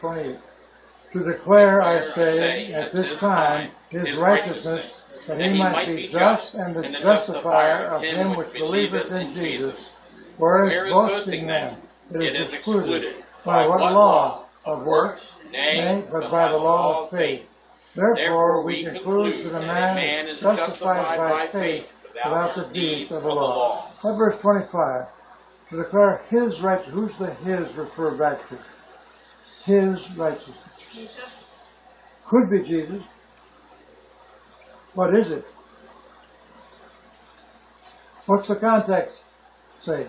28. To declare, I say, at this time, his righteousness, that he might be just and the justifier of him which believeth in Jesus. Whereas boasting then, it is excluded. By what law? Of works? Nay, but by the law of faith. Therefore we conclude that a man is justified by faith without the deeds of the law. Now verse 25. To declare his righteousness. Who's the his refer back to? His righteousness. Jesus. Could be Jesus. What is it? What's the context say?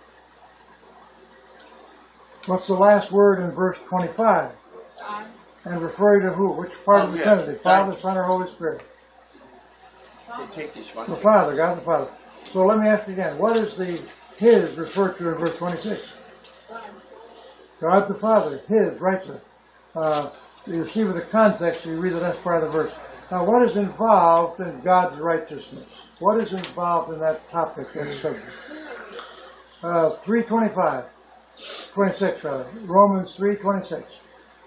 What's the last word in verse 25? And referring to who? Which part of the Trinity? Father, Son, or Holy Spirit? They take this one. The Father, God the Father. So let me ask you again. What is the his referred to in verse 26? God the Father, his righteous. You see with the context, you read the next part of the verse. Now, what is involved in God's righteousness? What is involved in that topic, that subject? 3:25, 26 rather. Romans 3:26.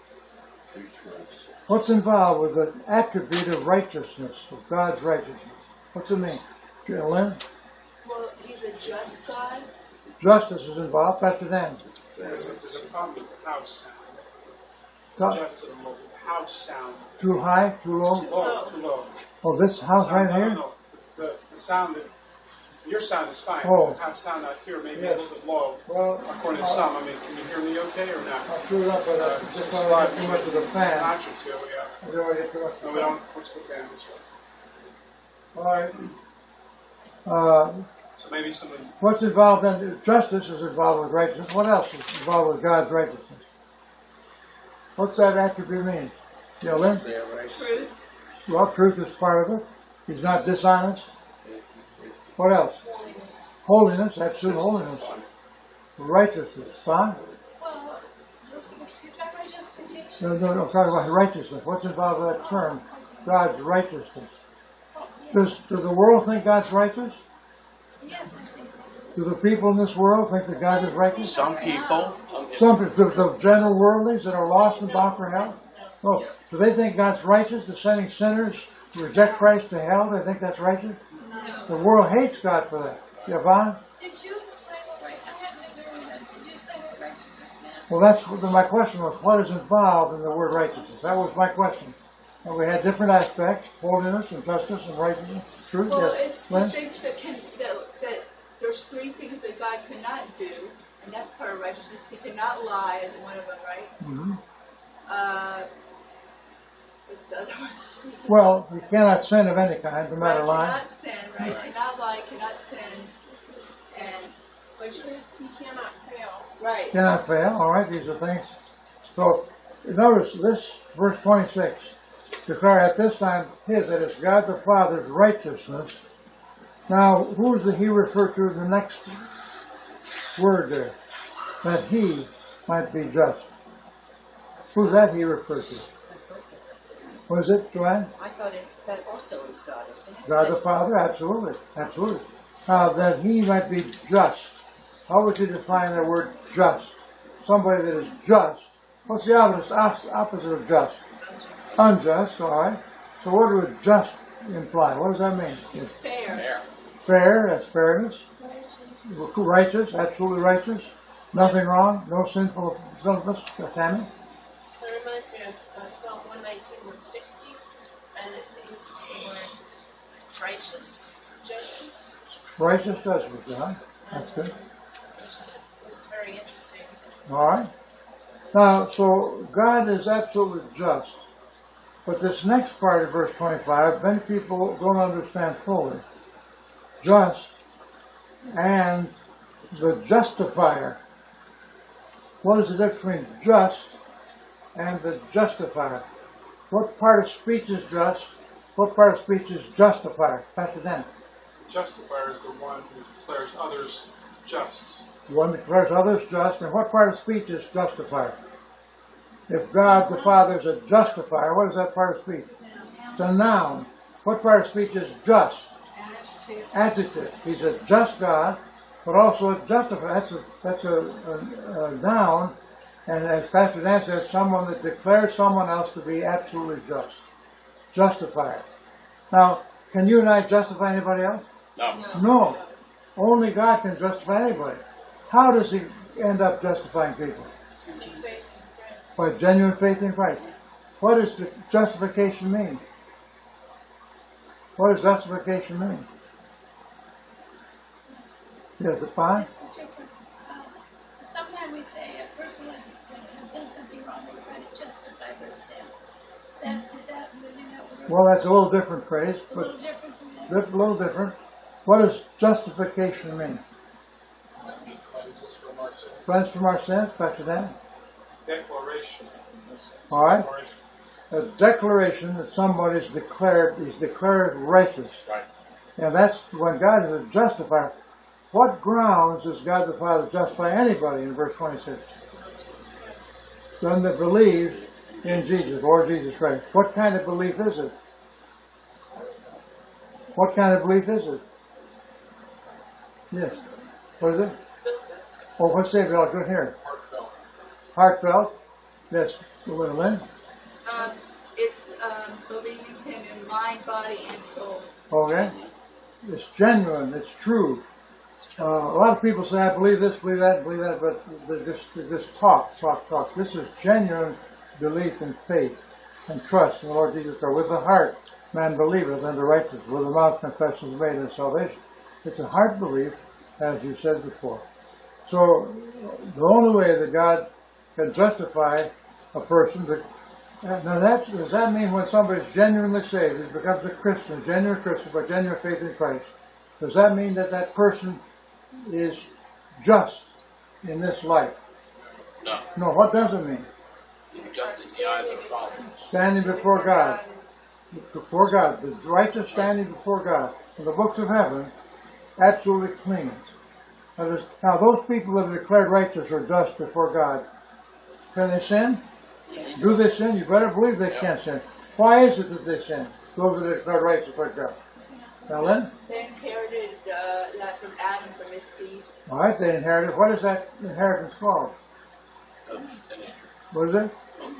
What's involved with the attribute of righteousness, of God's righteousness? What's it mean? Lynn? Well, he's a just God. Justice is involved. Pastor Dan. There's a problem with the house sound. Just to the low. The house sound. Too high? Too low? Too low. Too low. Oh, this house sound, right here? No. The sound that your sound is fine. Oh. The house sound out here may be Yes. a little bit low. Well, according to some. I mean, can you hear me okay or not? I'll screw it up, but just don't get too much of the fan. Notch or two, yeah. I don't want to get too much of the No, we don't. What's the fan this way? All right. So maybe something. What's involved then? Justice is involved with righteousness. What else is involved with God's righteousness? What's that attribute mean? Yeah, Lynn? Truth. Well, truth is part of it. He's not dishonest. What else? Holiness. Holiness, absolute holiness. Righteousness, huh? Well, you're talking about justification. No, I'm talking about righteousness. What's involved with that term? God's righteousness. Does the world think God's righteous? Yes, I think so. Do the people in this world think that God is righteous? Some people. Some people, the general worldlings that are lost and bound for hell? No. Do they think God's righteous, to sending sinners to reject Christ to hell? They think that's righteous? No. The world hates God for that. Yvonne? Did you explain what right? I haven't been doing that. Did you explain what righteousness meant? Well, that's what my question was. What is involved in the word righteousness? That was my question. And we had different aspects: holiness and justice and righteousness, truth. Well, Yes. it's the Lynn? things that there's three things that God cannot do, and that's part of righteousness. He cannot lie, is one of them, right? Mm-hmm. What's the other ones? Well, you cannot sin of any kind, no matter lying. Cannot sin, right? Cannot lie, cannot sin, and he cannot fail. Right. Cannot fail. All right, these are things. So, notice this, verse 26. Declare at this time his, that is God the Father's righteousness. Now, who is the he referred to in the next word there? That he might be just. Who's that he referred to? What is it, Joanne? I thought that also is God, isn't it? God the Father, absolutely. Absolutely. That he might be just. How would you define the word just? Somebody that is just. What's the opposite of just? Unjust, all right. So what would just imply? What does that mean? It's fair. Fair, that's fairness. Righteous, absolutely righteous. Nothing wrong, no sinfulness. Tammy? That reminds me of Psalm 119, 160, and it uses the words righteous judgments. Righteous judgment, John. That's good. Which was very interesting. All right. Now, so God is absolutely just. But this next part of verse 25, many people don't understand fully. Just and the justifier. What is the difference between just and the justifier? What part of speech is just? What part of speech is justifier? Pastor Dan. Justifier is the one who declares others just. The one that declares others just. And what part of speech is justifier? If God the Father is a justifier, what is that part of speech? It's a noun. What part of speech is just? Adjective. He's a just God, but also a justifier. That's a noun, And as Pastor Dan says, someone that declares someone else to be absolutely just. Justifier. Now, can you and I justify anybody else? No. Only God can justify anybody. How does he end up justifying people? By genuine faith in Christ. What does the justification mean? What does justification mean? Yes, the fine? Sometimes we say a person has done something wrong and try to justify their sin. Is that really not what Well, that's a little different phrase, a but little different from that? a little different. What does justification mean? Cleanse from our sins, Pastor Dan? Declaration. All right? A declaration that somebody is declared righteous. Right. And that's when God is a justifier. What grounds does God the Father justify anybody in verse 26? One that believes in Jesus, Lord Jesus Christ. What kind of belief is it? What kind of belief is it? Yes. What is it? Oh, what's it? I'll go here. Heartfelt. Yes. Lynn? It's believing him in mind, body, and soul. Okay. It's genuine. It's true. A lot of people say, I believe this, believe that, but they just talk. This is genuine belief and faith and trust in the Lord Jesus Christ. With the heart, man believeth unto righteousness. With the mouth, confession is made unto salvation. It's a heart belief, as you said before. So, the only way that God can justify a person, now does that mean when somebody's genuinely saved, he becomes a Christian, genuine Christian, by genuine faith in Christ, does that mean that that person is just in this life? No. No, what does it mean? Just in the eyes of the Father. Standing before God. Before God. The righteous standing before God. In the books of heaven, absolutely clean. Now, those people that are declared righteous or just before God, can they sin? Do they sin? You better believe they can't sin. Why is it that they sin? Those that are declared righteous before God. Now, Lynn? They inherited that from Adam, from his seed. All right, they inherited. What is that inheritance called? What is it?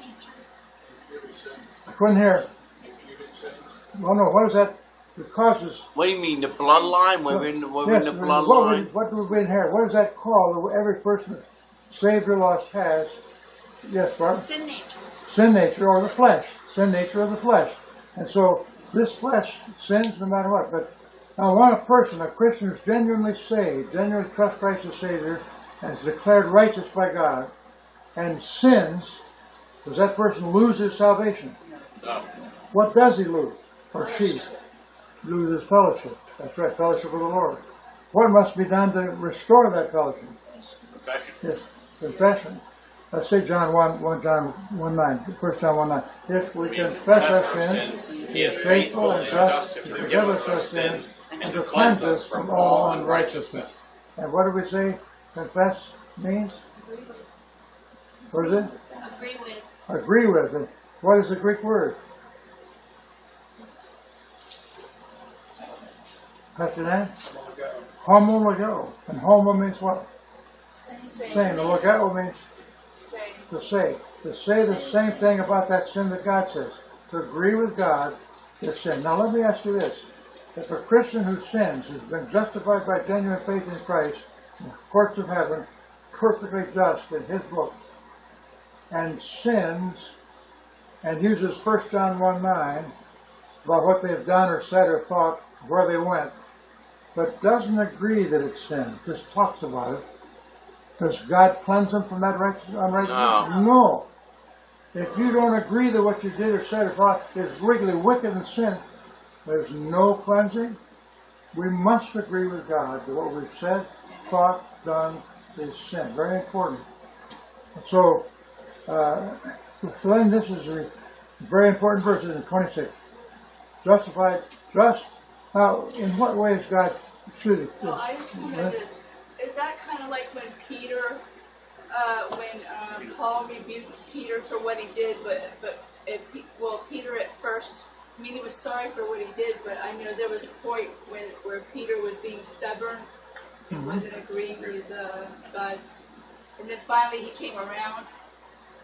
I couldn't hear. Well, no, what is that? It causes. What do you mean, the bloodline? We're in the bloodline. What do we inherit? What is that called that every person that's saved or lost has? Yes, Barbara? Sin nature. Sin nature or the flesh. Sin nature of the flesh. And so this flesh sins no matter what. But now when a person, a Christian who's genuinely saved, genuinely trusts Christ as Savior, and is declared righteous by God, and sins, does that person lose his salvation? No. What does he lose? Or she? Loses fellowship. That's right, fellowship with the Lord. What must be done to restore that fellowship? Confession. Yes, confession. Let's say John 1 John 1:9. 1 John 1:9. If we confess our sins, he is faithful and just to forgive us our sins and to cleanse us from all unrighteousness. And what do we say confess means? What is it? Agree with. Agree with. And what is the Greek word? Pastor Dan? Homologeo. And homo means what? Same. And logeo means to say. To say the same thing about that sin that God says. To agree with God is sin. Now let me ask you this. If a Christian who sins has been justified by genuine faith in Christ in the courts of heaven, perfectly just in his books, and sins and uses 1 John 1:9 about what they've done or said or thought, where they went, but doesn't agree that it's sin, just talks about it, does God cleanse them from that unrighteousness? No. If you don't agree that what you did or said or thought is legally wicked and sin, there's no cleansing. We must agree with God that what we've said, thought, done is sin. Very important. So then this is a very important verse in 26. Justified, just. Now, in what way is God shooting? Well, I just wonder this. Is that kind of like when Peter, when Paul rebuked Peter for what he did, Peter at first, he was sorry for what he did, but I know there was a point where Peter was being stubborn and wasn't agreeing with God's, and then finally he came around.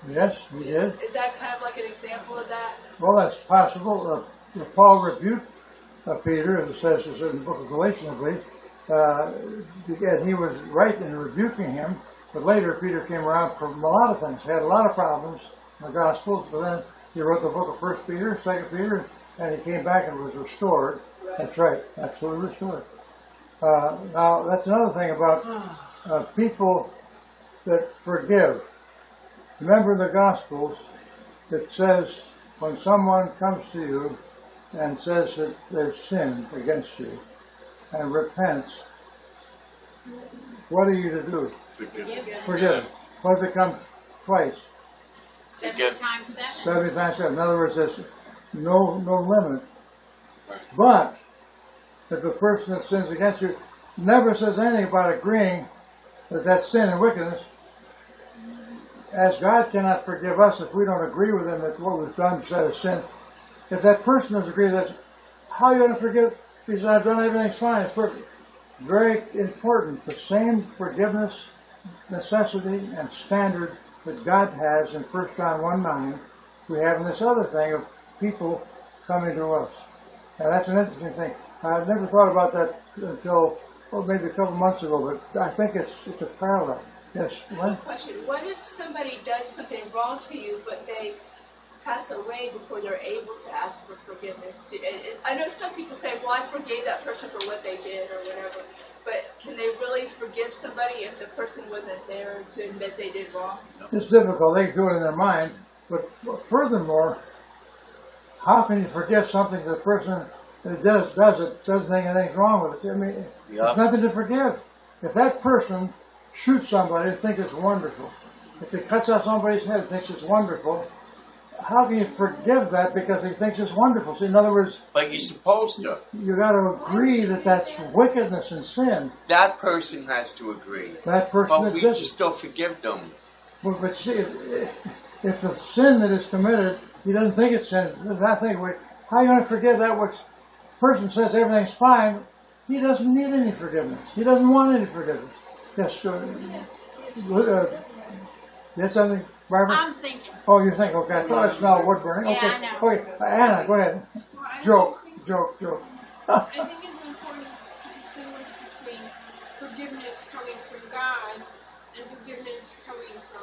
Yes, he did. Is that kind of like an example of that? Well, that's possible. Paul rebuked Peter, as it says in the book of Galatians, I believe. And he was right in rebuking him, but later Peter came around from a lot of things. He had a lot of problems in the Gospels, but then he wrote the book of 1 Peter, 2 Peter, and he came back and was restored. Right. That's right, absolutely restored. Now, that's another thing about people that forgive. Remember in the Gospels, it says when someone comes to you and says that they've sinned against you and repents, what are you to do? Forgive. What if it comes twice? 70 times 7. 70 times 7. In other words, there's no limit. But if the person that sins against you never says anything about agreeing that that's sin and wickedness, as God cannot forgive us if we don't agree with him that what we've done is sin. If that person doesn't agree, that how are you going to forgive? He says, I've done everything's fine, it's perfect. Very important. The same forgiveness necessity and standard that God has in 1 John 1:9, we have in this other thing of people coming to us. Now that's an interesting thing. I never thought about that until maybe a couple months ago, but I think it's a parallel. Yes, Lynn? Question. What if somebody does something wrong to you, but they pass away before they're able to ask for forgiveness? I know some people say, well, I forgave that person for what they did or whatever, but can they really forgive somebody if the person wasn't there to admit they did wrong? It's difficult. They do it in their mind. But furthermore, how can you forgive something to the person that doesn't think anything's wrong with it? I mean, there's nothing to forgive. If that person shoots somebody and thinks it's wonderful, if he cuts off somebody's head and thinks it's wonderful, how can you forgive that because he thinks it's wonderful? See, in other words, But you're supposed to. you got to agree that that's wickedness and sin. That person has to agree. That person But that we did can it. still forgive them. But see, if the sin that is committed, he doesn't think it's sin. How are you going to forgive that which person says everything's fine? He doesn't need any forgiveness. He doesn't want any forgiveness. Yes, yes, something, Barbara? I'm thinking. Oh, you think? Okay, I thought I smelled wood burning. Yeah, Okay, I know. okay, Anna, go ahead. Joke. I think it's important to distinguish between forgiveness coming from God and forgiveness coming from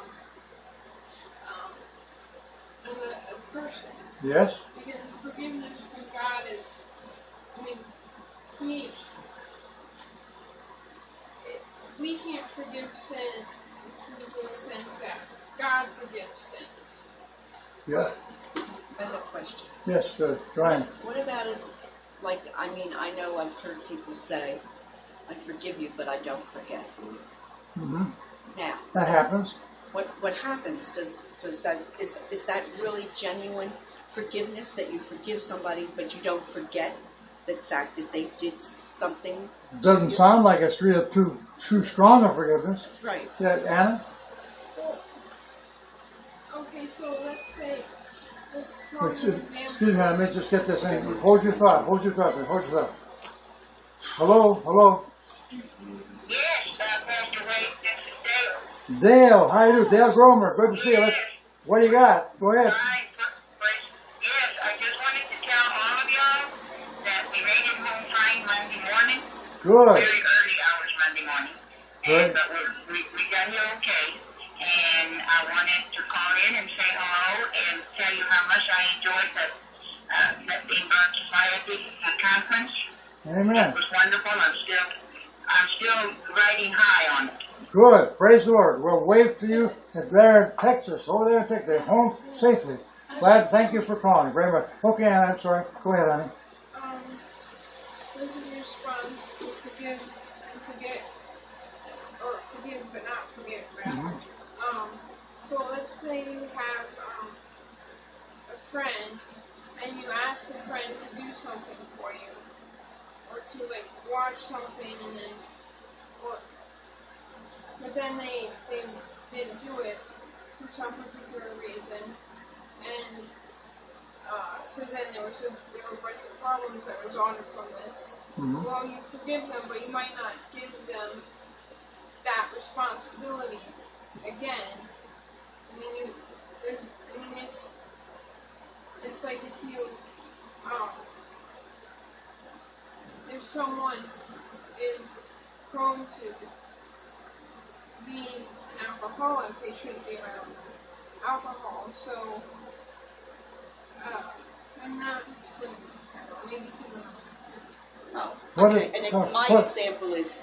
a person. Yes. Because forgiveness from God is, we can't forgive sin in the sense that God forgives sins. Yeah. I have a question. Yes, Brian. What about it, I know I've heard people say, I forgive you, but I don't forget. Mm-hmm. Now, That happens. what happens? Is that really genuine forgiveness, that you forgive somebody, but you don't forget the fact that they did something? Doesn't sound like it's really too strong a forgiveness. That's right. Yeah, Anna? Okay, so let's talk an example. Excuse me, let me just get this in. Hold your thought. Hello? Yes, Pastor Wade, this is Dale. Dale, how you doing? Dale Gromer, good to see you. What do you got? Go ahead. Yes, I just wanted to tell all of y'all that we made it home fine Monday morning. Good. Very early hours Monday morning. Good. But we got here okay. And I wanted to call in and say hello and tell you how much I enjoyed the Inborn Society conference. Amen. It was wonderful. I'm still riding high on it. Good. Praise the Lord. We'll wave to you there in Texas. Over there in Texas. They're home safely. Glad. Thank you for calling. Very much. Okay, Anna, I'm sorry. Go ahead, honey. This is a response to forgive and forget, or forgive but not forget, rather. Mm-hmm. So let's say you have a friend, and you ask the friend to do something for you, or to watch something, and then, but then they didn't do it for some particular reason, and so then there were a bunch of problems that resulted from this. Mm-hmm. Well, you forgive them, but you might not give them that responsibility again. I mean, it's like if you, if someone is prone to being an alcoholic, they shouldn't be around alcohol. So, I'm not explaining this kind of, maybe someone else. Oh, okay. And then my example is,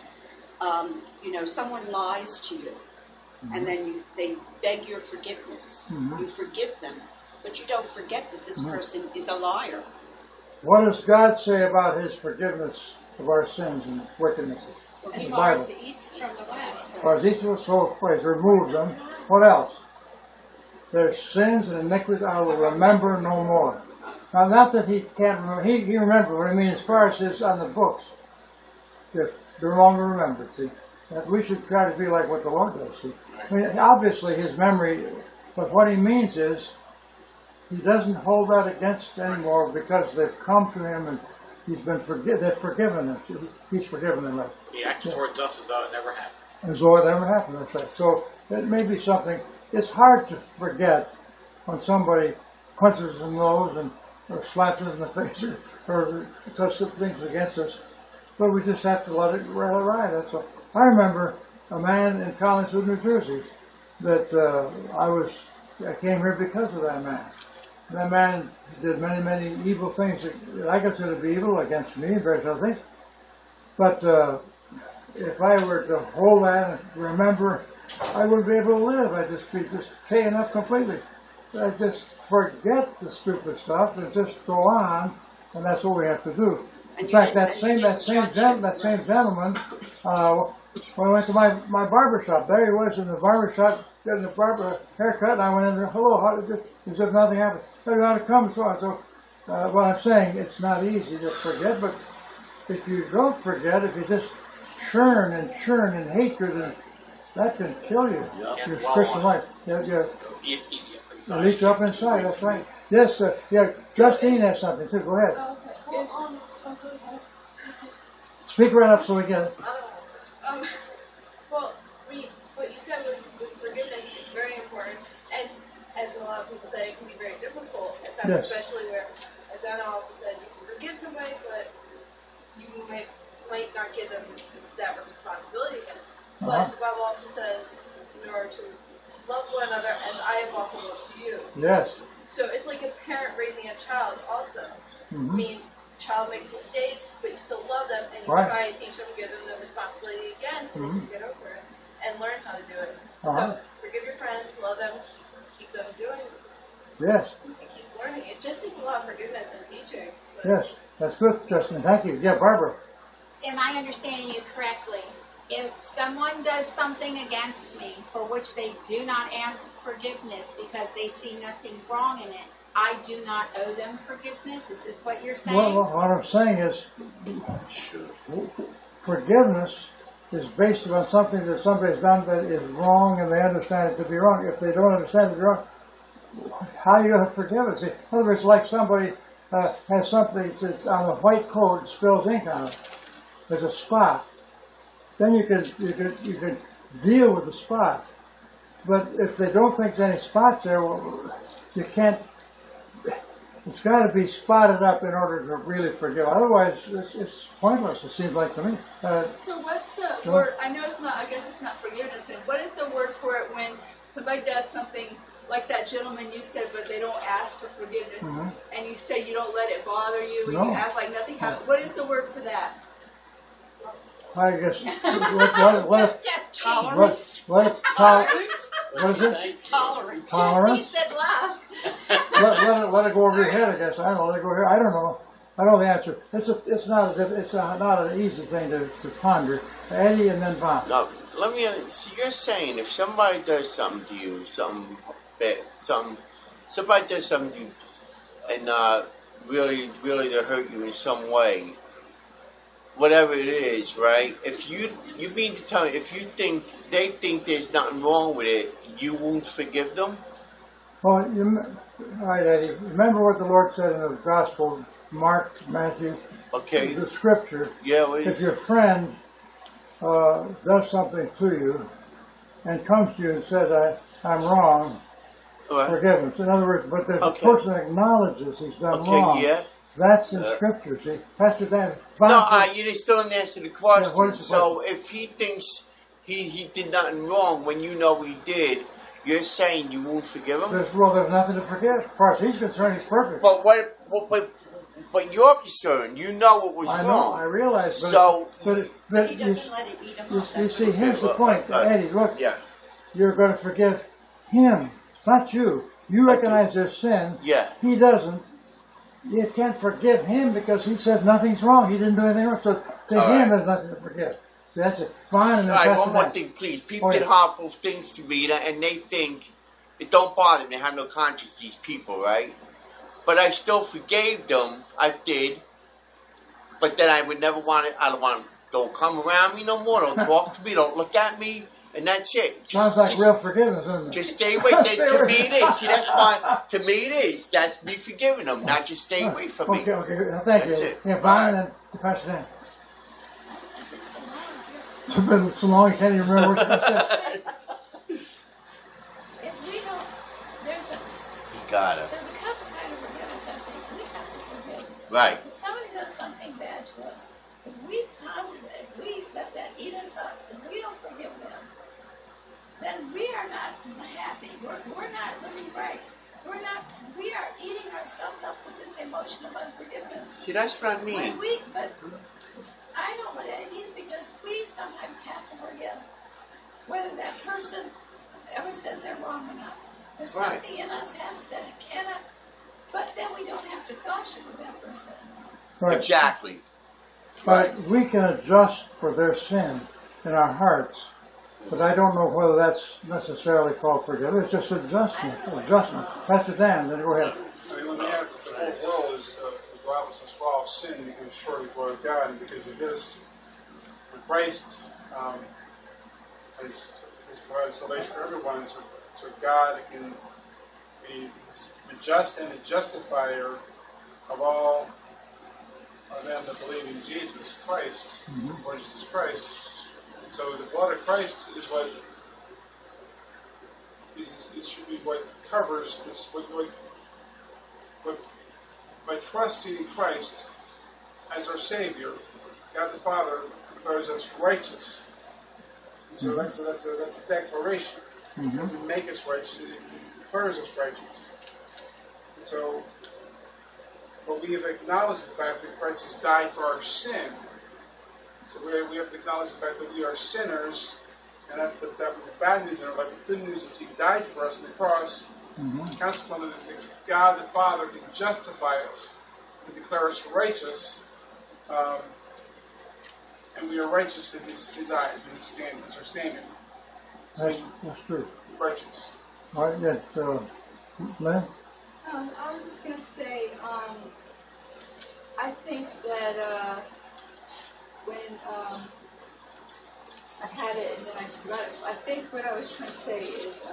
someone lies to you, and then they beg your forgiveness. You forgive them, but you don't forget that this person is a liar. What does God say about His forgiveness of our sins and wickednesses? As far as the east is from the west. As far as east is so He's removed them. What else? Their sins and iniquities I will remember no more. Now, not that He can't remember. He remembers, but I mean as far as His on the books, they're no longer remembered. See, that we should try to be like what the Lord does. See, I mean, obviously His memory, but what He means is He doesn't hold that against anymore because they've come to Him and they've forgiven them. He's forgiven them. Right? He acts towards us as though it never happened. As though it never happened. That's right. So it may be something. It's hard to forget when somebody punches us in the nose or slaps us in the face or does some things against us. But we just have to let it ride. That's all. I remember a man in Collinswood, New Jersey, that I came here because of that man. That man did many, many evil things that I consider to be evil against me and various other things. But if I were to hold that and remember, I wouldn't be able to live. I'd just be taken up completely. I'd just forget the stupid stuff and just go on, and that's what we have to do. In fact, that same gentleman, when I went to my barber shop, there he was in the barber shop getting a barber haircut, and I went in there, hello, how did this? As if nothing happened. Hey, you ought to come, so on. So, what I'm saying, it's not easy to forget, but if you don't forget, if you just churn in hatred, and that can kill you. Your Christian life. It'll eat you up inside, that's right. Yes, Justine has something too. Go ahead. Speak right up so we get it. Well, what you said was forgiveness is very important, and as a lot of people say, it can be very difficult. In fact, especially where, as Anna also said, you can forgive somebody, but you might not give them that responsibility again. But the Bible also says, in order to love one another as I have also loved you. Yes. So it's like a parent raising a child also. I mean, child makes mistakes, but you still love them, and you try and teach them, give them the responsibility again so they can get over it and learn how to do it. So forgive your friends, love them, keep them doing it. Yes. To keep learning. It just needs a lot of forgiveness and teaching. Yes, that's good, Justin. Thank you. Yeah, Barbara. Am I understanding you correctly? If someone does something against me for which they do not ask forgiveness because they see nothing wrong in it, I do not owe them forgiveness? Is this what you're saying? Well, what I'm saying is forgiveness is based on something that somebody's done that is wrong and they understand it to be wrong. If they don't understand it to be wrong, how are you going to forgive it? See, in other words, like somebody has something that's on a white coat and spills ink on it. There's a spot. Then you can deal with the spot. But if they don't think there's any spots there, well, you can't. It's got to be spotted up in order to really forgive. Otherwise, it's pointless. It seems like to me. So what's the word? I know it's not. I guess it's not forgiveness. And what is the word for it when somebody does something like that gentleman you said, but they don't ask for forgiveness, and you say you don't let it bother you, and you act like nothing happened? What is the word for that? I guess Tolerance. What is it? Tolerance. Tolerance. He said love. let it go over your head. I guess I don't know. Let it go here. I don't know. I know the answer. It's not an easy thing to ponder. Eddie and then Bob. No, let me. So you're saying if somebody does something to you, somebody does something to you, and really to hurt you in some way, whatever it is, right? If you mean to tell me, if they think there's nothing wrong with it, you won't forgive them? Well, all right, Eddie. Remember what the Lord said in the Gospel, Mark, Matthew. Okay. The Scripture. Yeah. Well, if your friend does something to you and comes to you and says, "I'm wrong," forgiveness. In other words, but there's a person that acknowledges he's done Okay, wrong. yeah. That's in Scripture, see. Pastor Dan. No, you still didn't answer the question. Yeah, so if he thinks he did nothing wrong when you know he did, you're saying you won't forgive him? There's nothing to forgive. As far as he's concerned, he's perfect. But you're concerned. You know it was wrong. I know, I realize. But he doesn't let it eat him up. You see, here's the point. Eddie, look. Yeah. You're going to forgive him, not you. You recognize there's sin. Yeah. He doesn't. You can't forgive him because he says nothing's wrong. He didn't do anything wrong. So to him, there's nothing to forgive. See, that's it. Fine. All right, one more thing, please. People did harmful things to me, and they think, it don't bother me. They have no conscience, these people, right? But I still forgave them. I did. But then I would never want it. I don't want them. Don't come around me no more. Don't talk to me. Don't look at me. And that's it. Sounds like real forgiveness, doesn't it? Just stay away. To me it is. See, that's why, to me it is. That's me forgiving them, not just stay away from me. Okay, thank that's you. It. Yeah, fine, and then Pastor Dan. It's been so long, you can't even remember what you said. If we don't, there's a couple kind of forgiveness I think we have to forgive. Right. If somebody does something bad to us, if we ponder that, if we let that eat us up, if we don't forgive them, then we are not happy. We're not living right. We are eating ourselves up with this emotion of unforgiveness. See, that's what I mean. But I know what it means because we sometimes have to forgive. Whether that person ever says they're wrong or not. There's something in us that cannot, but then we don't have to fellowship with that person. Right. Exactly. But we can adjust for their sin in our hearts. But I don't know whether that's necessarily called forgiveness. It's just adjustment. Pastor Dan, then go ahead. I mean, when we have the whole world is regardless of all sin, becomes short of the glory of God, and because of this, when Christ has provided salvation for everyone, so God can be the just and the justifier of all of them that believe in Jesus Christ, Lord Jesus Christ. And so the blood of Christ is what it should be what covers this. By trusting in Christ as our Savior, God the Father declares us righteous. And so that's a declaration. It doesn't make us righteous; it declares us righteous. And so, but we have acknowledged the fact that Christ has died for our sin. So we have to acknowledge the fact that we are sinners, and that was the bad news in our life. The good news is He died for us on the cross. Consequently, God the Father can justify us, can declare us righteous, and we are righteous in His eyes, in His standards, our standard. So that's true. Righteous. All right, yes, Lynn? I was just going to say, I think that when I had it and then I forgot it, I think what I was trying to say is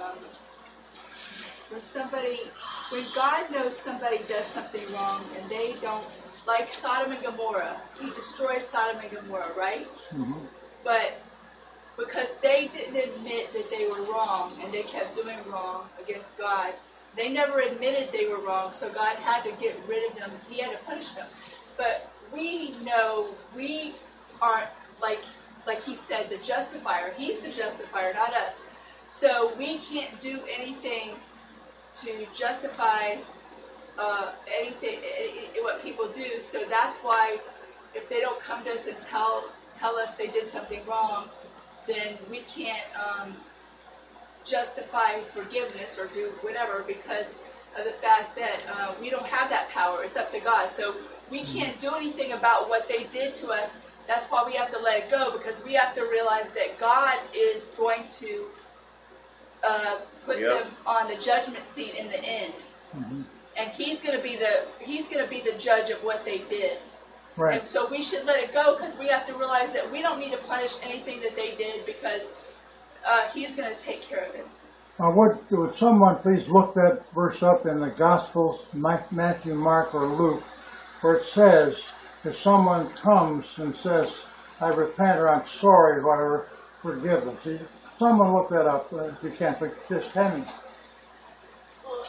when God knows somebody does something wrong and they don't, like Sodom and Gomorrah, He destroyed Sodom and Gomorrah, right? But because they didn't admit that they were wrong and they kept doing wrong against God, they never admitted they were wrong, so God had to get rid of them. He had to punish them. But we know we aren't, like he said, the justifier. He's the justifier, not us. So we can't do anything to justify anything, what people do. So that's why if they don't come to us and tell us they did something wrong, then we can't justify forgiveness or do whatever because of the fact that we don't have that power. It's up to God. So we can't do anything about what they did to us. That's why we have to let it go, because we have to realize that God is going to put them on the judgment seat in the end, and He's going to be the judge of what they did. Right. And so we should let it go, because we have to realize that we don't need to punish anything that they did, because He's going to take care of it. Would someone please look that verse up in the Gospels, Matthew, Mark, or Luke, where it says, if someone comes and says, I repent or I'm sorry, whatever, forgive them. See, someone look that up if you can't. Just tell me. Well,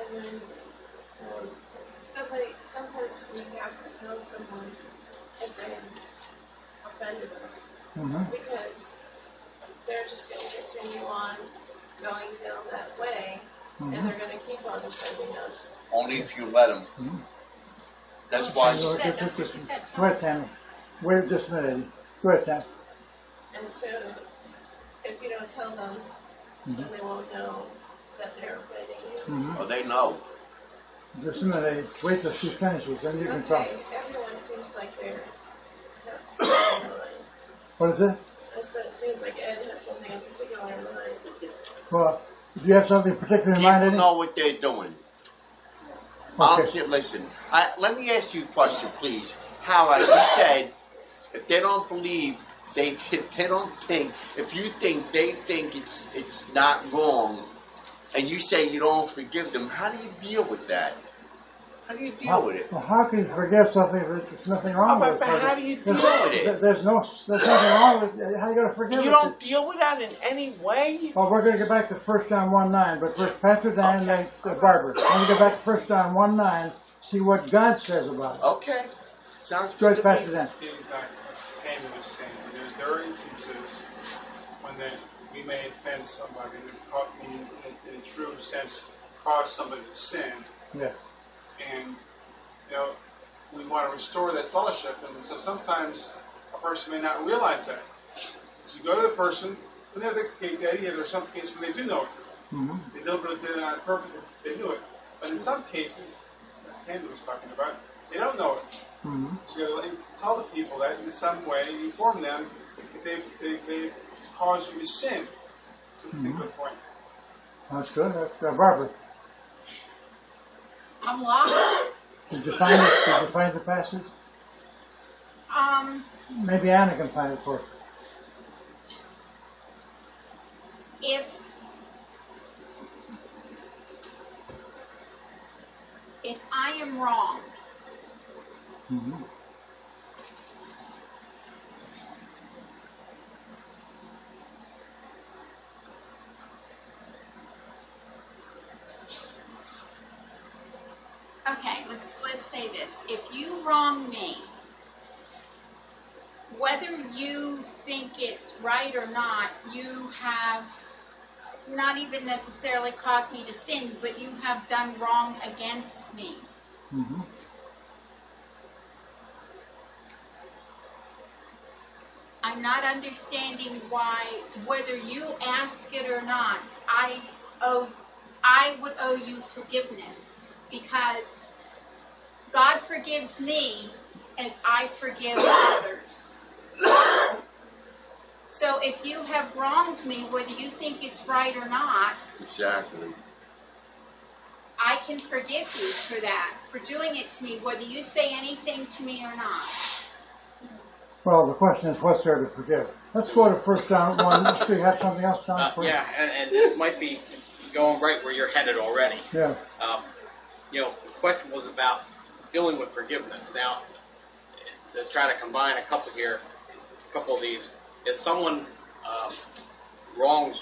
And then sometimes we have to tell someone if they offended us, because they're just going to continue on going down that way, and they're going to keep on offending us. Only if you let them. That's why. That's what she said. Go ahead, Tammy. Wait just a minute. Go ahead, Tammy. And so, if you don't tell them, then they won't know that they're offending you. Oh, they know. Just a minute. Wait till she finishes, then you can talk. Okay, everyone seems like they have something in mind. What is it? I said it seems like Ed has something in particular in mind. Well, do you have something particular in mind, People Eddie? know what they're doing. Okay. Listen, let me ask you a question, please. Howard, you said if they don't believe, if they don't think, if you think they think it's not wrong, and you say you don't forgive them, how do you deal with that? How do you deal with it? Well, how can you forgive something if there's nothing wrong with it? But how do you deal with it? There's nothing wrong with it. How are you going to forgive it? You don't deal with that in any way? Well, we're going to get back to 1 John 1:9, but first Pastor Dan and then Barbara. Let me get back to 1 John 1:9, see what God says about it. Okay. Sounds Go good ahead, to Pastor me. Dan. Getting back to what Tammy was saying, there are instances when we may offend somebody, in a true sense, cause somebody to sin. Yeah. And, we want to restore that fellowship. And so sometimes a person may not realize that. So you go to the person, and there's some cases where they do know it. They deliberately did it on purpose, they knew it. But in some cases, as Tammy was talking about, they don't know it. So you got to tell the people that in some way, inform them if they've caused you to sin. To a particular point. That's good. Barbara, I'm lost. did you find it? Did you find the passage? Maybe Anna can find it for us. If I am wrong, okay, let's say this. If you wrong me, whether you think it's right or not, you have not even necessarily caused me to sin, but you have done wrong against me. I'm not understanding why, whether you ask it or not, I would owe you forgiveness, because God forgives me as I forgive others. So if you have wronged me, whether you think it's right or not, Exactly. I can forgive you for that, for doing it to me, whether you say anything to me or not. Well, the question is, what's there to forgive? Let's go to 1 John 1. Do you have something else, John? Yeah, and this might be going right where you're headed already. Yeah. The question was about dealing with forgiveness. Now, to try to combine a couple of these, if someone wrongs,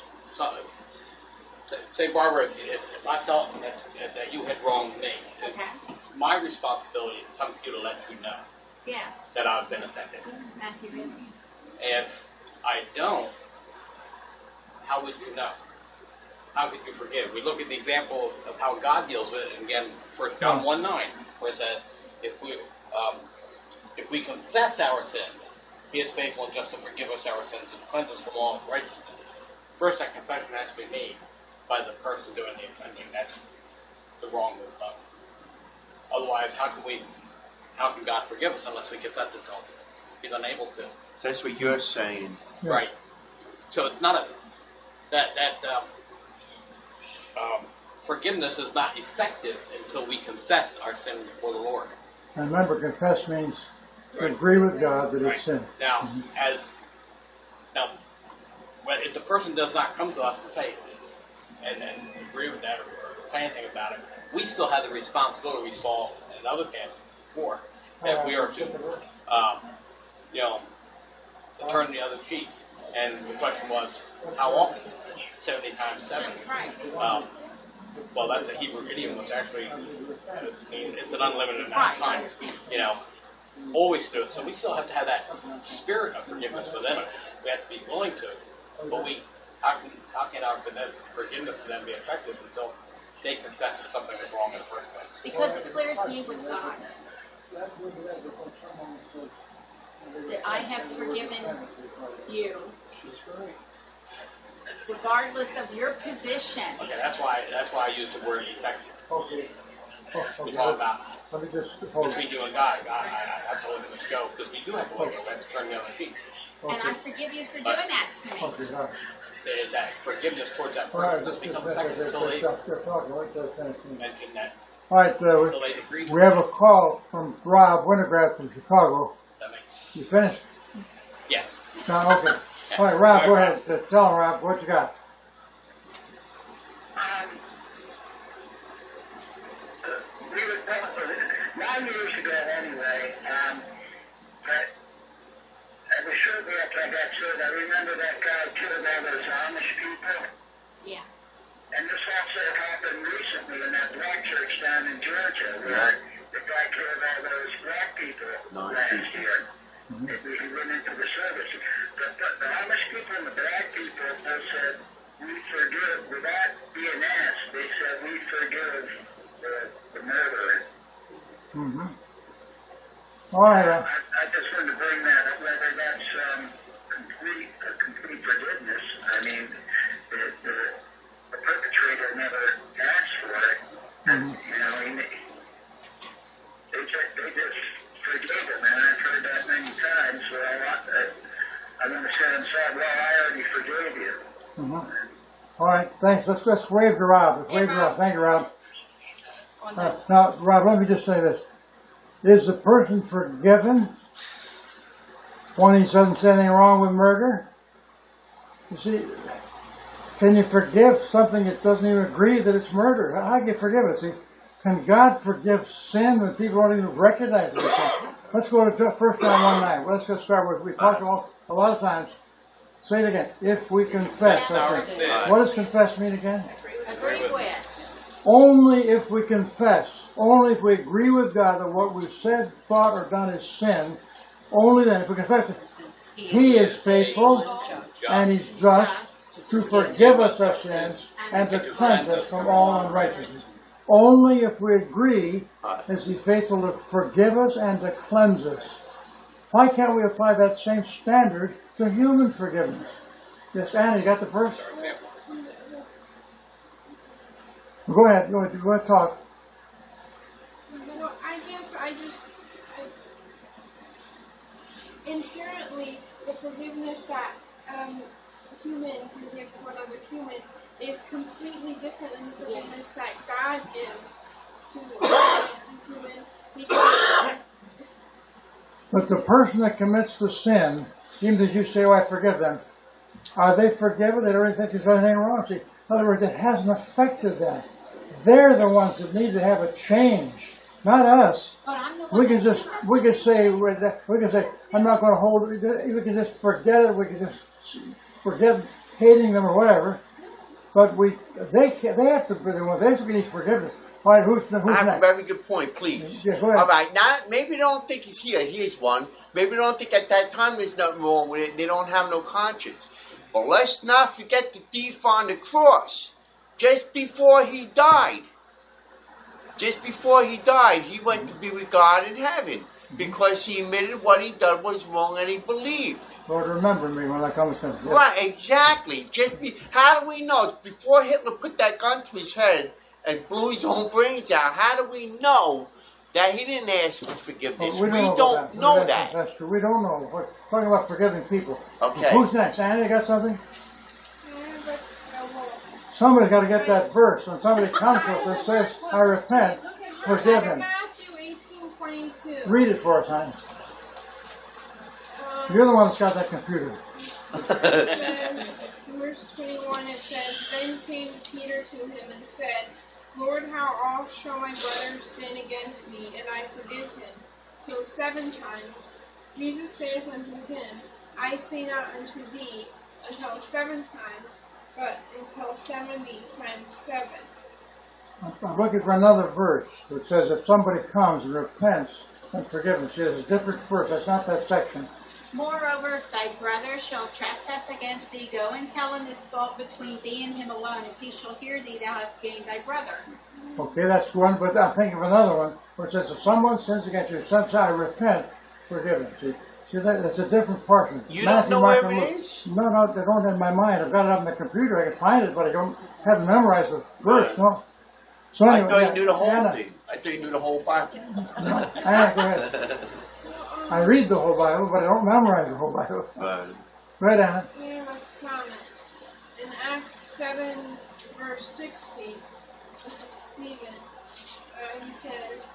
say Barbara, if I felt that you had wronged me, Okay. it's my responsibility to come to you to let you know Yes. that I've been offended. Matthew Ridley. If I don't, how would you know? How could you forgive? We look at the example of how God deals with it. And again, 1 John 1:9, where it says, if we confess our sins, He is faithful and just to forgive us our sins and cleanse us from all unrighteousness. First, that confession has to be made by the person doing the offending. That's the wrong was done. Otherwise, how can God forgive us unless we confess it to Him? He's unable to. So that's what you're saying. Yeah. Right. So it's not forgiveness is not effective until we confess our sin before the Lord. And remember, confess means to agree with God that it's sin. Now, if the person does not come to us and say and agree with that or say anything about it, we still have the responsibility. We saw in other passages before that we are to turn the other cheek. And the question was, how often? 70 times 7. Right. Well, that's a Hebrew idiom, which actually it's an unlimited amount Right, of I time. understand. You know, always do it. So we still have to have that spirit of forgiveness within us. We have to be willing to. But how can our forgiveness to them be effective until they confess that something is wrong in the first place? Because it clears me with God. That I have forgiven you. Regardless of your position. Okay, that's why I use the word effective. Okay. We talk about Let me just hold between you and God. I have to look at the show because we do have to look at it. We have to turn the other cheek. And I forgive you for doing that to me. Okay, all right. That forgiveness towards that All right, person doesn't become effective until they mention that. All right, Until they agree. we have a call from Rob Winograd from Chicago. That makes You finished? yeah. No, okay. All right, Rob, go ahead. Tell him, Rob, what you got. We were 9 years ago anyway, but it was shortly after I got saved. I remember that guy killed all those Amish people. Yeah. And this also happened recently in that black church down in Georgia where the guy killed all those black people last year. He went into the service. But the Amish people and the black people both said, we forgive, without being asked, they said, we forgive the murderer. Mm-hmm. All right, Rob. I just wanted to bring that up, whether that's complete forgiveness. I mean, the perpetrator never asked for it. Mm-hmm. You know, they just forgave him, and I've heard that many times. So I want to say inside, well, I already forgave you. Mm-hmm. All right, thanks. Let's wave to Rob. Let's wave to Rob. Thank you, Rob. Now, Rob, let me just say this. Is the person forgiven when he doesn't say anything wrong with murder? You see, can you forgive something that doesn't even agree that it's murder? How can you forgive it? See, can God forgive sin when people don't even recognize it? Let's go to 1 John 1:9. Let's just start with, we talked about a lot of times. Say it again. If we confess. What does confess mean again? Agree with. Only if we confess, only if we agree with God that what we've said, thought, or done is sin, only then, if we confess it, He is faithful and He's just to forgive us our sins and to cleanse us from all unrighteousness. Only if we agree is He faithful to forgive us and to cleanse us. Why can't we apply that same standard to human forgiveness? Yes, Anna, you got the verse? Go ahead. Go ahead. Talk. Well, I guess inherently the forgiveness that human can give to another human is completely different than the forgiveness that God gives to a human. Because But the person that commits the sin, even as you say, "Oh, I forgive them," are they forgiven? They don't even think there's anything wrong. See, in other words, it hasn't affected them. They're the ones that need to have a change, not us. But I'm the one We can say, I'm not going to hold it. We can just forget it. We can just forget hating them or whatever. But they have to be the one. They have to need forgiveness. All right, who's I next? have a very good point, please. Yeah, go ahead. All right, now maybe they don't think he's here. Here's one. Maybe they don't think at that time there's nothing wrong with it. They don't have no conscience. But let's not forget the thief on the cross. Just before he died, he went to be with God in heaven because he admitted what he done was wrong and he believed. Lord, remember me when I come to you. Right, exactly. How do we know? Before Hitler put that gun to his head and blew his own brains out, how do we know that he didn't ask for forgiveness? We don't know that. That's true. We don't know. We're talking about forgiving people. Okay. Who's next? Anna, you got something? Somebody's got to get that verse. When somebody comes to us and says, I repent, forgive him. Matthew 18:22. Read it for us, honey. You're the one that's got that computer. Verse 21, it says, Then came Peter to him and said, Lord, how oft shall my brother sin against me, and I forgive him? Till 7 times. Jesus saith unto him, I say not unto thee, until 7 times, but until 70 times 7. I'm looking for another verse which says if somebody comes and repents, then forgiveness. It's a different verse. That's not that section. Moreover, if thy brother shall trespass against thee, go and tell him his fault between thee and him alone. If he shall hear thee, thou hast gained thy brother. Okay, that's one, but I'm thinking of another one, which says if someone sins against you, since I repent, forgive him. See that's a different portion. You Matthew, don't know Mark, where and it Luke. is? No, I don't in my mind. I've got it up on the computer. I can find it, but I haven't memorized the verse. No. So anyway, I thought you knew the whole Anna. thing. I thought you knew the whole Bible. No, Anna, go ahead. I read the whole Bible, but I don't memorize the whole Bible. Right. Go ahead, Anna. I have a comment. In Acts 7, verse 60, this is Stephen. He says,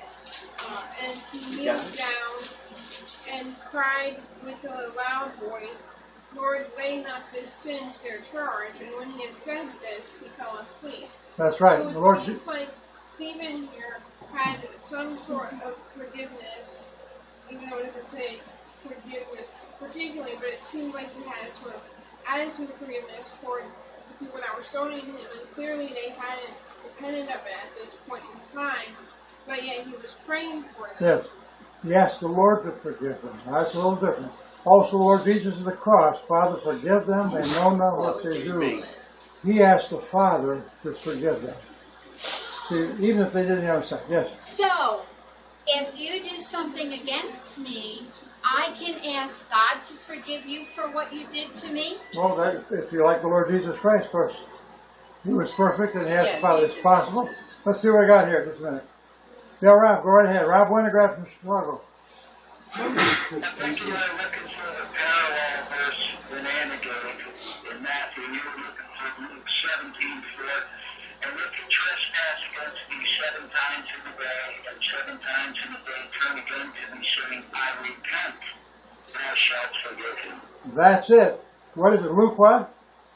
and he kneeled down and cried with a loud voice, Lord, lay not this sin to their charge. And when he had said this, he fell asleep. That's right. So The Lord it seems like Stephen here had some sort of forgiveness, even though it doesn't say forgiveness particularly, but it seemed like he had a sort of attitude of forgiveness toward the people that were stoning him, and clearly they hadn't repented of it at this point in time, but yet he was praying for them. Yes. He asked the Lord to forgive them. That's a little different. Also, Lord Jesus of the cross, Father, forgive them. They know not what they do. He asked the Father to forgive them. See, even if they didn't understand. Yes. So, if you do something against me, I can ask God to forgive you for what you did to me? Well, if you like the Lord Jesus Christ, of course. He was perfect, and he asked the Father, it's possible. Let's see what I got here. Just a minute. Yeah, Rob, go right ahead. Rob Winograd from Chicago. I think you were looking for the parallel verse that Anna gave in Matthew. You were looking for Luke 17:4. And if you trespass against me 7 times in a day, and 7 times in a day turn again to me, saying, I repent, thou shalt forgive him. That's it. What is it? Luke what?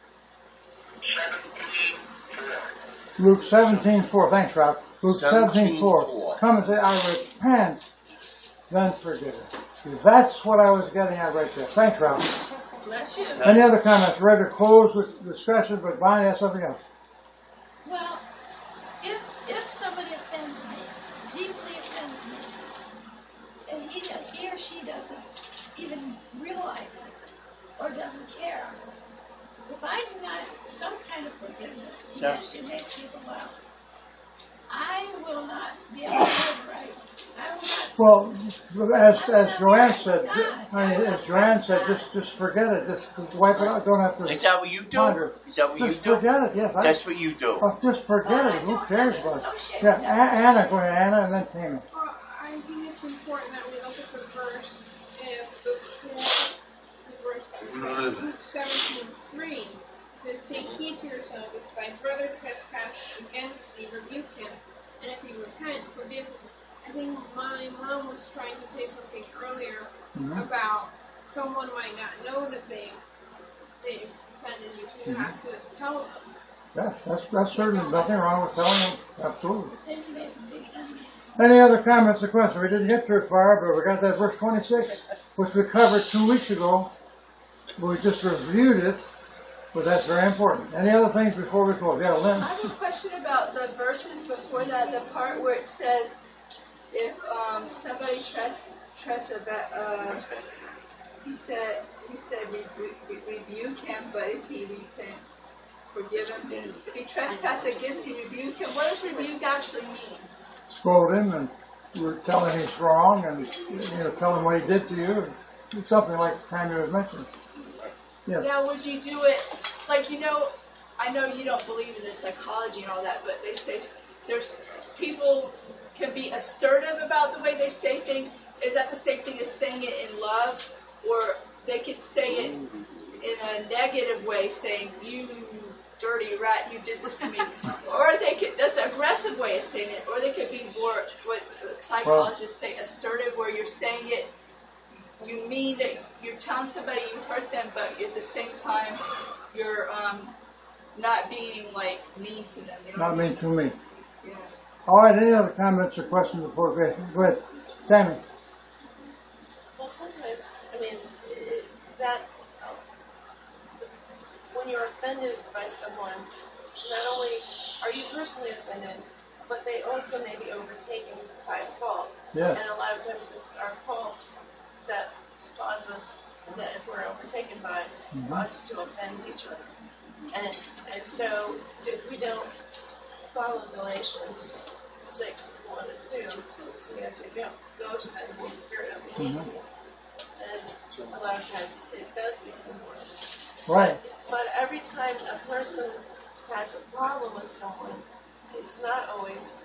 17:4. Luke 17:4. Thanks, Rob. Luke 17:4. 17:4. Come and say, I repent, then forgive it. That's what I was getting at right there. Thanks, Rob. Bless you. Any other comments? Ready to close the discussion, but Bonnie has something else. Well, if somebody offends me, deeply offends me, and he or she doesn't even realize it or doesn't care, if I do not some kind of forgiveness to actually make people out, I will not be able to live right. I will not. Well, as Joanne said, just forget it. Just wipe it out. Don't have to. Is that what you do? Ponder. Is that what you do? Just forget it. Yes. That's what you do. Just forget it. Who cares about it? associate Yeah, with that. Anna, go ahead, Anna, and then Tammy. Well, I think it's important that we look at the verse Luke 17:3. It says, take heed to yourself, if thy brother trespass against thee, rebuke him, and if he repent, forgive him. I think my mom was trying to say something earlier about someone might not know that they offended you, so you have to tell them. Yeah, that's certainly nothing wrong with telling them. Absolutely. Then you make big enemies. Any other comments or questions? We didn't get to it far, but we got that verse 26, which we covered 2 weeks ago. We just reviewed it, but that's very important. Any other things before we close? Yeah, Lynn. I have a question about the verses before that, the part where it says, if somebody he said rebuke him, but if he repent, forgive him. If he trespass against him, rebuke him. What does rebuke actually mean? Scold him and we're telling him he's wrong and tell him what he did to you. Something like the time you was mentioning. Yeah. Now, would you do it, like, I know you don't believe in the psychology and all that, but they say there's people can be assertive about the way they say things. Is that the same thing as saying it in love? Or they could say it in a negative way, saying, you dirty rat, you did this to me. Or that's an aggressive way of saying it. Or they could be more, what psychologists say, assertive, where you're saying it, you mean that you're telling somebody you hurt them, but at the same time, you're not being, like, mean to them. You know Not mean to me. Yeah. All right, any other comments or questions before we go ahead? Tammy. Well, sometimes, that when you're offended by someone, not only are you personally offended, but they also may be overtaken by a fault. Yes. And a lot of times it's our faults that cause us, that if we're overtaken by, cause us to offend each other. And so if we don't follow Galatians 6:1 and 2, we have to go to that Holy Spirit of meekness. And a lot of times it does become worse. Right. But every time a person has a problem with someone, it's not always,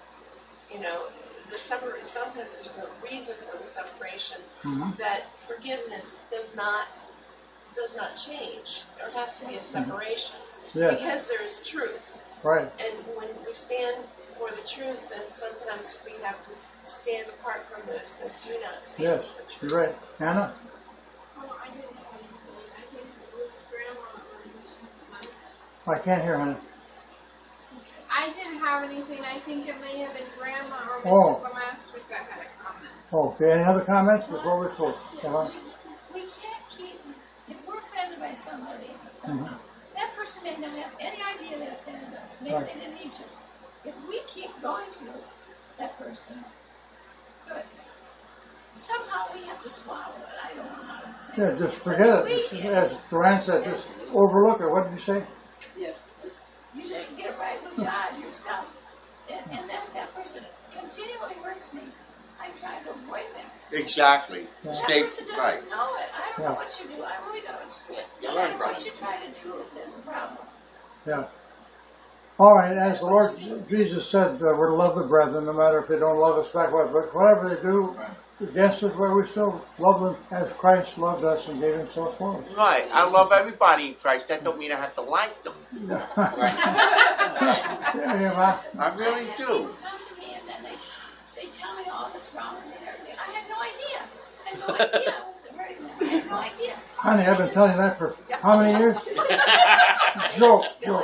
sometimes there's no reason for the separation. That forgiveness does not change. There has to be a separation. Yes. Because there is truth. Right. And when we stand for the truth, then sometimes we have to stand apart from those that do not stand for the truth. You're right. Anna? Oh, I didn't have anything. I think it was Grandma or Mrs. Mike. I can't hear, honey. I didn't have anything. I think it may have been Grandma or Oh. Mrs. Lemaster that had a comment. Okay, any other comments before we close? We can't keep, if we're offended by somebody, that person may not have any idea they offended us. Maybe they didn't need to. If we keep going to that person, good. Somehow we have to swallow it. I don't know how to say it. Yeah, just forget it. As Joanne said, just overlook it. What did you say? Yeah. You just get right with God yourself. And then if that person continually hurts me, I try to avoid them. Exactly. That Stay person doesn't right. know it. I don't know what you do. I really don't. No matter what you try to do, there's a problem. Yeah. All right, as the Lord Jesus said, we're to love the brethren, no matter if they don't love us back, but whatever they do against us, we still love them as Christ loved us and gave himself for us. Right. I love everybody in Christ. That don't mean I have to like them. Yeah, I really do. People come to me and then they tell me all that's wrong with me and everything. I had no idea. I was hurting them. I had no idea. Honey, I've been telling you that for how many years? Joke,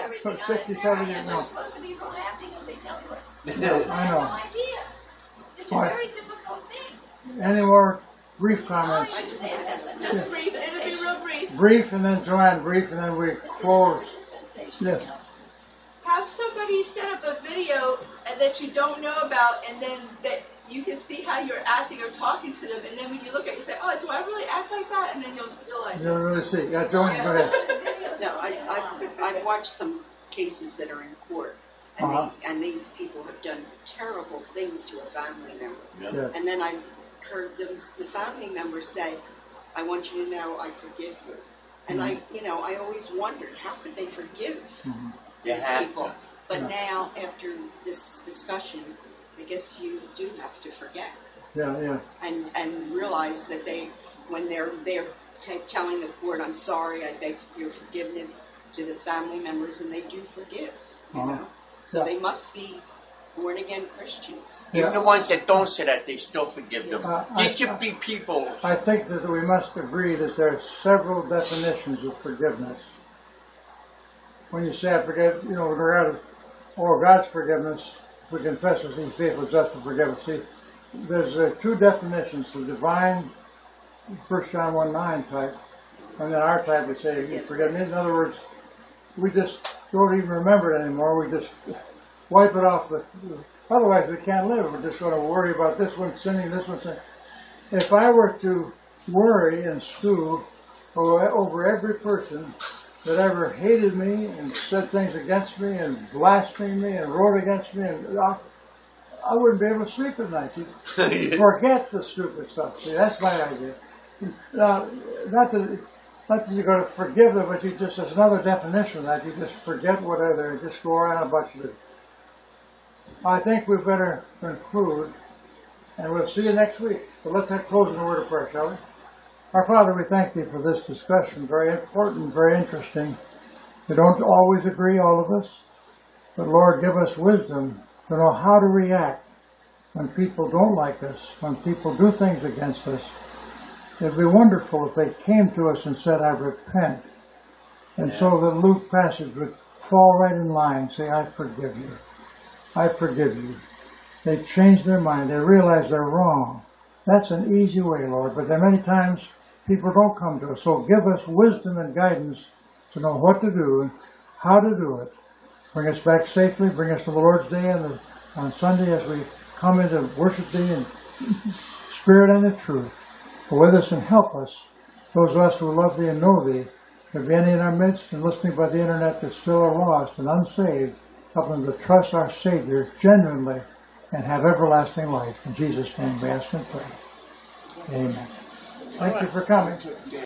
67 years I'm now. supposed to be real happy because they tell me what's I I had know. no idea. It's a Right. very difficult thing. Any more brief All comments? you can say is that's a Just brief, it'll be real brief. Brief, and then Joanne, brief, and then we close. Yes. Have somebody set up a video that you don't know about, and then that you can see how you're acting or talking to them, and then when you look at it, you say, oh, do I really act like that? And then you'll realize You'll really see. Yeah, Joanne, go ahead. No, I've watched some cases that are in court, and these people have done terrible things to a family member. Yeah. And then I heard the family member say, I want you to know I forgive you. And I always wondered, how could they forgive these people? But now, after this discussion, I guess you do have to forget. Yeah. And realize that when they're telling the court, I'm sorry, I beg your forgiveness to the family members, and they do forgive, you know. So they must be born-again Christians. Even the ones that don't say that, they still forgive them. These could be people. I think that we must agree that there are several definitions of forgiveness. When you say I forgive, with regard to God's forgiveness, if we confess as He's faithful, just to forgive us. See, there's two definitions: the divine, 1 John 1:9 type, and then our type would say, "You forgive me." In other words, we just don't even remember it anymore. We just wipe it off. Otherwise, we can't live. We're just going to worry about this one sinning, this one sinning. If I were to worry and stew over every person that ever hated me and said things against me and blasphemed me and wrote against me, and I wouldn't be able to sleep at night. Forget the stupid stuff. See, that's my idea. Now, not that you're going to forgive them, but there's another definition of that. You just forget whatever and just go around about you. I think we better conclude, and we'll see you next week. But let's close in a word of prayer, shall we? Our Father, we thank Thee for this discussion. Very important, very interesting. We don't always agree, all of us. But Lord, give us wisdom to know how to react when people don't like us, when people do things against us. It'd be wonderful if they came to us and said, I repent. And so the Luke passage would fall right in line, say, I forgive you. I forgive you. They change their mind. They realize they're wrong. That's an easy way, Lord. But there are many times people don't come to us. So give us wisdom and guidance to know what to do and how to do it. Bring us back safely. Bring us to the Lord's Day on Sunday as we come into worship Thee in spirit and in truth. Go with us and help us. Those of us who love Thee and know Thee, there be any in our midst and listening by the internet that still are lost and unsaved, help them to trust our Savior genuinely and have everlasting life. In Jesus' name we ask and pray. Amen. Thank you for coming.